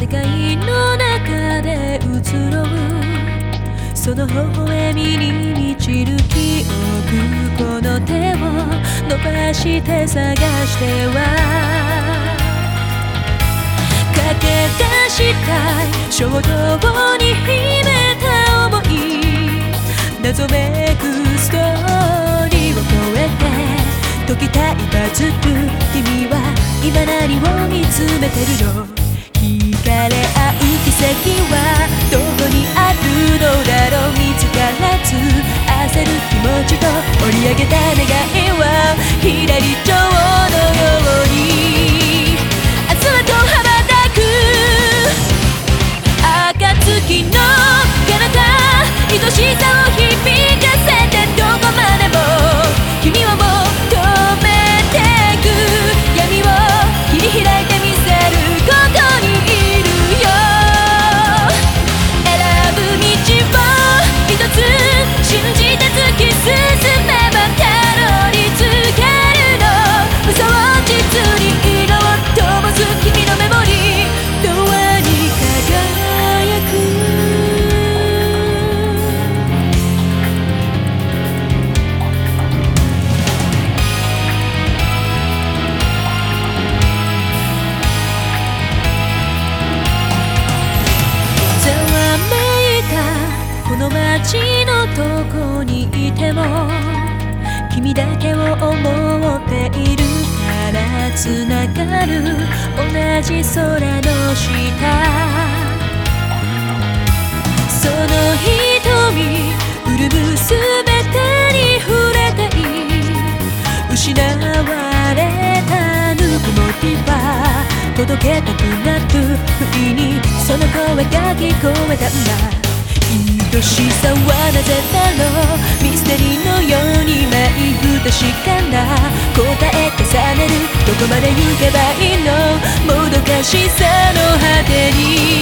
世界の中で移ろうその微笑みに満ちる記憶この手を伸ばして探しては駆け出したい衝動に秘めた想い謎めくストーリーを超えて解きたいパズル君は今何を見つめてるの惹かれ合う奇跡はどこにあるのだろう見つからず焦る気持ちと折り上げた願いはひらり蝶のように明日はと羽ばたく暁の彼方愛しさを響かせてどこまでも君を求めてく闇を切り開いてみせるここにいるよ選ぶ道を一つ信じて突き進めばたどり着けるの嘘を実に色を灯す君のメモリー永遠に輝くこの街のどこにいても君だけを思っているからつながる同じ空の下その瞳潤むすべてに触れてい失われたぬくもりは届けたくなる不意にその声が聞こえたんだ愛しさはなぜだろうミステリーのように毎不確かな答え重ねるどこまで行けばいいのもどかしさの果てに